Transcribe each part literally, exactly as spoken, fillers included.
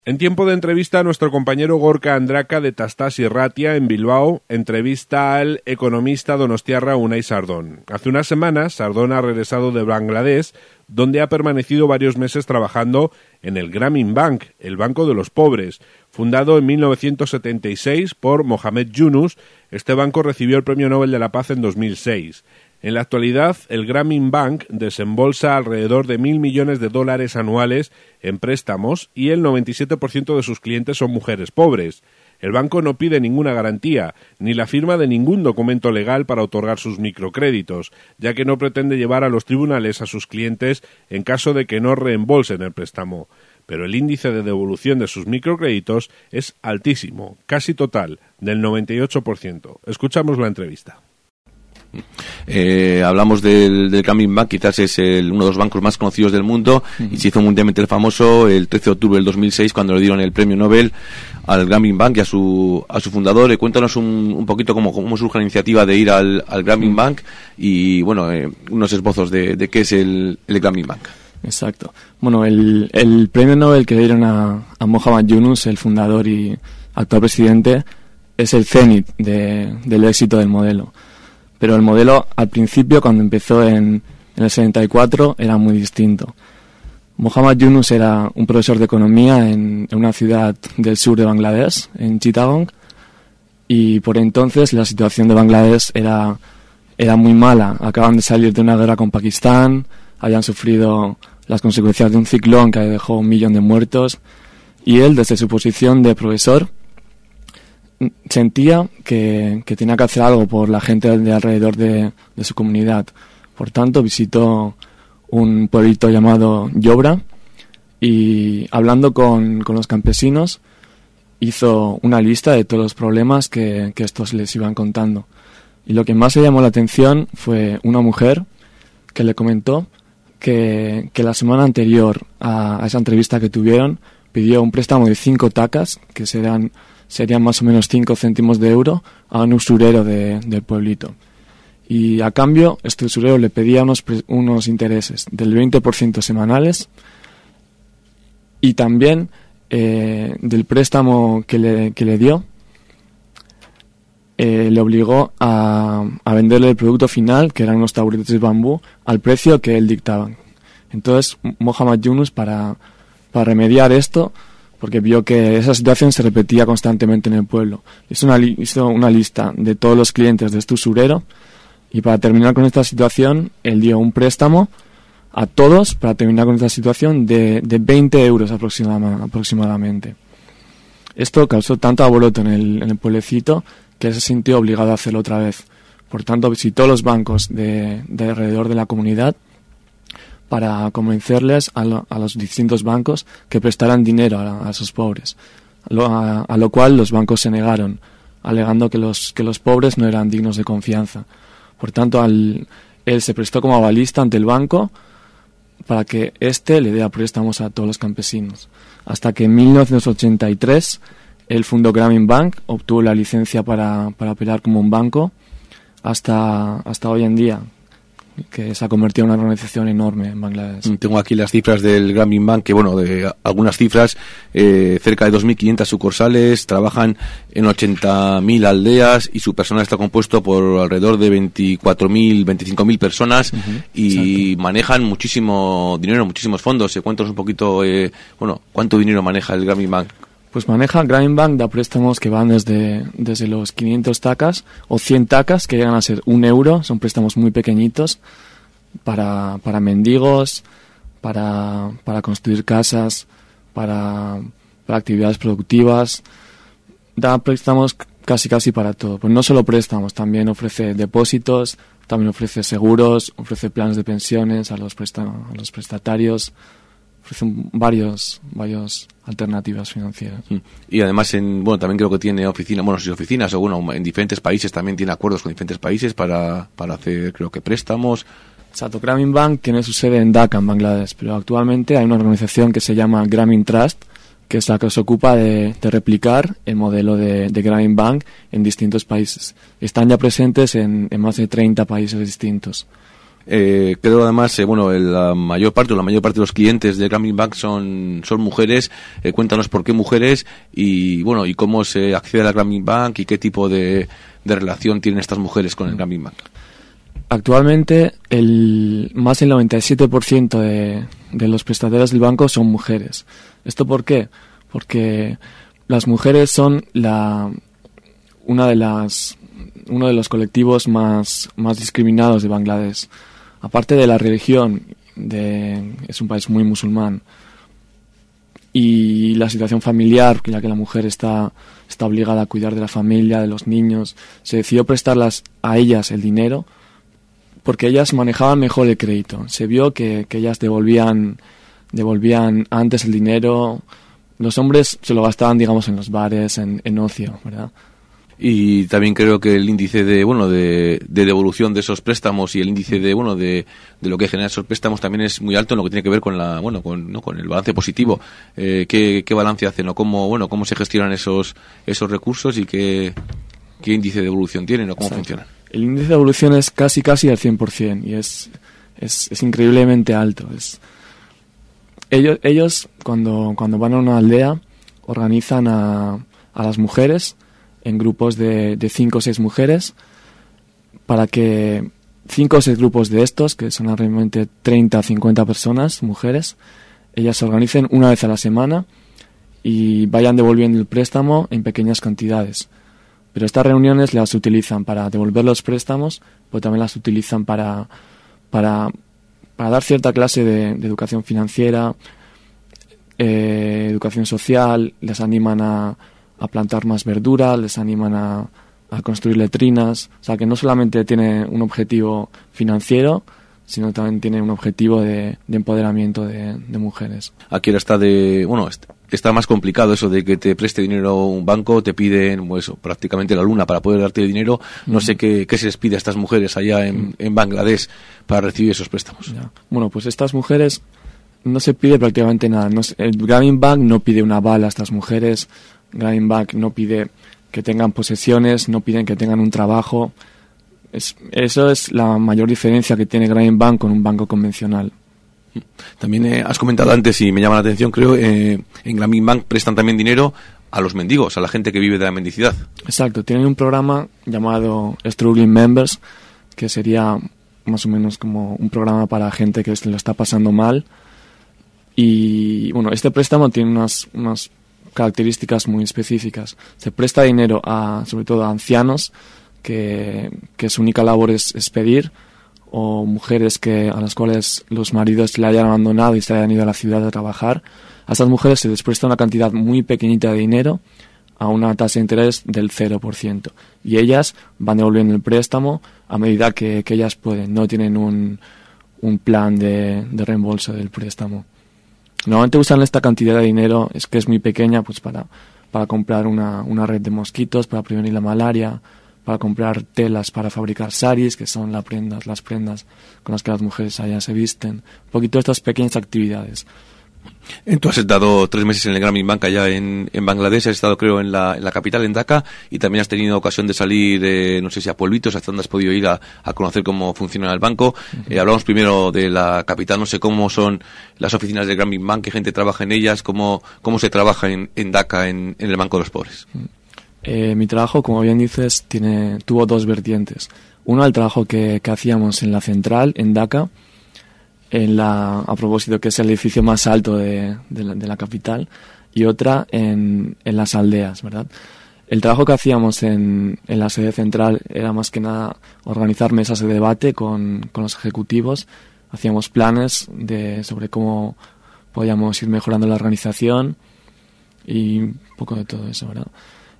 En tiempo de entrevista, nuestro compañero Gorka Andraka de Tastas y Ratia en Bilbao entrevista al economista donostiarra Unai Sardón. Hace unas semanas, Sardón ha regresado de Bangladesh, donde ha permanecido varios meses trabajando en el Grameen Bank, el Banco de los Pobres. Fundado en mil novecientos setenta y seis por Mohamed Yunus, este banco recibió el Premio Nobel de la Paz en dos mil seis. En la actualidad, el Grameen Bank desembolsa alrededor de mil millones de dólares anuales en préstamos y el noventa y siete por ciento de sus clientes son mujeres pobres. El banco no pide ninguna garantía, ni la firma de ningún documento legal para otorgar sus microcréditos, ya que no pretende llevar a los tribunales a sus clientes en caso de que no reembolsen el préstamo. Pero el índice de devolución de sus microcréditos es altísimo, casi total, del noventa y ocho por ciento. Escuchamos la entrevista. Eh, hablamos del, del Grameen Bank, quizás es el, uno de los bancos más conocidos del mundo, uh-huh. y se hizo mundialmente famoso el trece de octubre del dos mil seis cuando le dieron el premio Nobel al Grameen Bank y a su a su fundador. Eh, cuéntanos un, un poquito cómo, cómo surge la iniciativa de ir al, al Grameen uh-huh. Bank y bueno, eh, unos esbozos de, de qué es el, el Grameen Bank. Exacto. Bueno, el, el premio Nobel que le dieron a, a Mohamed Yunus, el fundador y actual presidente, es el cenit de, del éxito del modelo. Pero el modelo, al principio, cuando empezó en, en el setenta y cuatro, era muy distinto. Mohamed Yunus era un profesor de economía en, en una ciudad del sur de Bangladesh, en Chittagong, y por entonces la situación de Bangladesh era, era muy mala. Acaban de salir de una guerra con Pakistán, habían sufrido las consecuencias de un ciclón que dejó un millón de muertos, y él, desde su posición de profesor, sentía que, que tenía que hacer algo por la gente de alrededor de, de su comunidad. Por tanto, visitó un pueblito llamado Yobra y, hablando con, con los campesinos, hizo una lista de todos los problemas que, que estos les iban contando. Y lo que más le llamó la atención fue una mujer que le comentó que, que la semana anterior a, a esa entrevista que tuvieron pidió un préstamo de cinco tacas, que serán serían más o menos cinco céntimos de euro, a un usurero de, del pueblito. Y a cambio, este usurero le pedía unos, unos intereses del veinte por ciento semanales y también eh, del préstamo que le, que le dio, eh, le obligó a, a venderle el producto final, que eran unos taburetes de bambú, al precio que él dictaba. Entonces, Mohamed Yunus, para, para remediar esto, porque vio que esa situación se repetía constantemente en el pueblo, hizo una, li- hizo una lista de todos los clientes de este usurero y para terminar con esta situación, él dio un préstamo a todos para terminar con esta situación de, de veinte euros aproximada- aproximadamente. Esto causó tanto alboroto en el, en el pueblecito que él se sintió obligado a hacerlo otra vez. Por tanto, visitó los bancos de, de alrededor de la comunidad para convencerles a, lo, a los distintos bancos que prestaran dinero a, a esos pobres, lo, a, a lo cual los bancos se negaron, alegando que los, que los pobres no eran dignos de confianza. Por tanto, al, él se prestó como avalista ante el banco para que éste le diera préstamos a todos los campesinos. Hasta que en mil novecientos ochenta y tres él fundó Grameen Bank, obtuvo la licencia para, para operar como un banco hasta, hasta hoy en día, que se ha convertido en una organización enorme en Bangladesh. Tengo aquí las cifras del Grameen Bank, que bueno, de algunas cifras, eh, cerca de dos mil quinientas sucursales, trabajan en ochenta mil aldeas y su personal está compuesto por alrededor de veinticuatro mil, veinticinco mil personas, uh-huh, y exacto, manejan muchísimo dinero, muchísimos fondos. Cuéntanos un poquito, eh, bueno, ¿cuánto dinero maneja el Grameen Bank? Pues maneja, Grameen Bank da préstamos que van desde, desde los quinientos tacas o cien tacas, que llegan a ser un euro, son préstamos muy pequeñitos para, para mendigos, para, para construir casas, para, para actividades productivas. Da préstamos casi casi para todo. Pues no solo préstamos, también ofrece depósitos, también ofrece seguros, ofrece planes de pensiones a los, presta, a los prestatarios. Ofrecen varios, varios alternativas financieras. Y además, en, bueno, también creo que tiene oficinas, bueno, sus oficinas, o bueno, en diferentes países también tiene acuerdos con diferentes países para, para hacer, creo que, préstamos. Exacto, Grameen Bank tiene su sede en Dhaka, en Bangladesh, pero actualmente hay una organización que se llama Grameen Trust, que es la que se ocupa de, de replicar el modelo de, de Grameen Bank en distintos países. Están ya presentes en, en más de treinta países distintos. Eh, creo además, eh, bueno, la mayor parte o la mayor parte de los clientes de Grameen Bank son son mujeres. Eh, cuéntanos por qué mujeres y bueno y cómo se accede a la Grameen Bank y qué tipo de, de relación tienen estas mujeres con el Grameen Bank. Actualmente el más del noventa y siete por ciento de, de los prestatarios del banco son mujeres. ¿Esto por qué? Porque las mujeres son la una de las uno de los colectivos más más discriminados de Bangladesh. Aparte de la religión, de, es un país muy musulmán, y la situación familiar, ya que la mujer está, está obligada a cuidar de la familia, de los niños, se decidió prestarlas a ellas el dinero porque ellas manejaban mejor el crédito. Se vio que, que ellas devolvían, devolvían antes el dinero. Los hombres se lo gastaban, digamos, en los bares, en, en ocio, ¿verdad? Y también creo que el índice de bueno de, de devolución de esos préstamos y el índice de bueno de, de lo que genera esos préstamos también es muy alto en lo que tiene que ver con la bueno con no con el balance positivo. Eh, ¿qué, qué balance hacen o cómo bueno cómo se gestionan esos esos recursos y qué qué índice de devolución tienen o cómo Exacto. funcionan? El índice de devolución es casi casi al cien por ciento y es es, es increíblemente alto. Es ellos ellos cuando cuando van a una aldea organizan a a las mujeres en grupos de, de cinco o seis mujeres, para que cinco o seis grupos de estos, que son realmente treinta a cincuenta personas, mujeres, ellas se organicen una vez a la semana y vayan devolviendo el préstamo en pequeñas cantidades. Pero estas reuniones las utilizan para devolver los préstamos, pero también las utilizan para, para, para dar cierta clase de, de educación financiera, eh, educación social, les animan a a plantar más verdura, les animan a, a construir letrinas. O sea, que no solamente tiene un objetivo financiero, sino también tiene un objetivo de, de empoderamiento de, de mujeres. Aquí ahora está de bueno está más complicado eso de que te preste dinero un banco, te piden pues, eso, prácticamente la luna para poder darte dinero. No mm. sé qué, qué se les pide a estas mujeres allá en, mm. en Bangladesh para recibir esos préstamos. Ya. Bueno, pues estas mujeres no se pide prácticamente nada. No, el Grameen Bank no pide un aval a estas mujeres. Grameen Bank no pide que tengan posesiones, no piden que tengan un trabajo. Es, eso es la mayor diferencia que tiene Grameen Bank con un banco convencional. También eh, has comentado antes y me llama la atención, creo, eh, en Grameen Bank prestan también dinero a los mendigos, a la gente que vive de la mendicidad. Exacto, tienen un programa llamado Struggling Members, que sería más o menos como un programa para gente que se lo está pasando mal. Y bueno, este préstamo tiene unas, unas características muy específicas. Se presta dinero a, sobre todo a ancianos que, que su única labor es, es pedir, o mujeres que a las cuales los maridos le hayan abandonado y se hayan ido a la ciudad a trabajar. A estas mujeres se les presta una cantidad muy pequeñita de dinero a una tasa de interés del cero por ciento y ellas van devolviendo el préstamo a medida que, que ellas pueden. No tienen un, un plan de, de reembolso del préstamo. Normalmente usan esta cantidad de dinero, es que es muy pequeña, pues para, para comprar una, una red de mosquitos, para prevenir la malaria, para comprar telas para fabricar saris, que son las prendas, las prendas con las que las mujeres allá se visten. Un poquito estas pequeñas actividades. Tú has estado tres meses en el Grameen Bank allá en, en Bangladesh, has estado creo en la, en la capital, en Dhaka, y también has tenido ocasión de salir, eh, no sé si a pueblitos, hasta donde has podido ir a, a conocer cómo funciona el banco. Uh-huh. Eh, hablamos primero de la capital, no sé cómo son las oficinas del Grameen Bank, qué gente trabaja en ellas, cómo, cómo se trabaja en, en Dhaka, en, en el Banco de los Pobres. Eh, mi trabajo, como bien dices, tiene, tuvo dos vertientes. Uno, el trabajo que, que hacíamos en la central, en Dhaka, en la, a propósito que es el edificio más alto de, de, la, de la capital, y otra en, en las aldeas, ¿verdad? El trabajo que hacíamos en, en la sede central era más que nada organizar mesas de debate con, con los ejecutivos. Hacíamos planes de, sobre cómo podíamos ir mejorando la organización y un poco de todo eso, ¿verdad?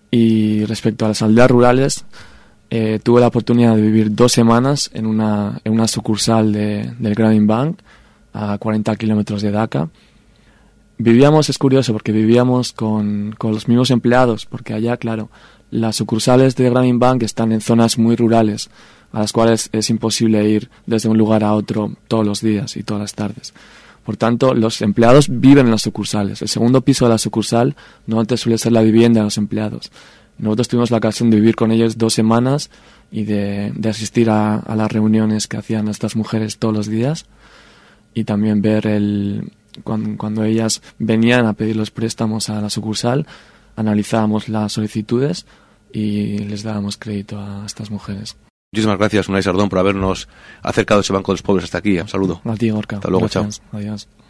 Y respecto a las aldeas rurales, Eh, tuve la oportunidad de vivir dos semanas en una, en una sucursal de, del Grameen Bank a cuarenta kilómetros de Dhaka. Vivíamos, es curioso, porque vivíamos con, con los mismos empleados, porque allá, claro, las sucursales de Grameen Bank están en zonas muy rurales, a las cuales es imposible ir desde un lugar a otro todos los días y todas las tardes. Por tanto, los empleados viven en las sucursales. El segundo piso de la sucursal normalmente suele ser la vivienda de los empleados. Nosotros tuvimos la ocasión de vivir con ellos dos semanas y de, de asistir a, a las reuniones que hacían estas mujeres todos los días, y también ver el cuando, cuando ellas venían a pedir los préstamos a la sucursal, analizábamos las solicitudes y les dábamos crédito a estas mujeres. Muchísimas gracias, Unai Sardón, por habernos acercado a ese Banco de los Pobres hasta aquí. Un saludo. A ti, Gorka. Hasta luego, Gracias. chao. Adiós.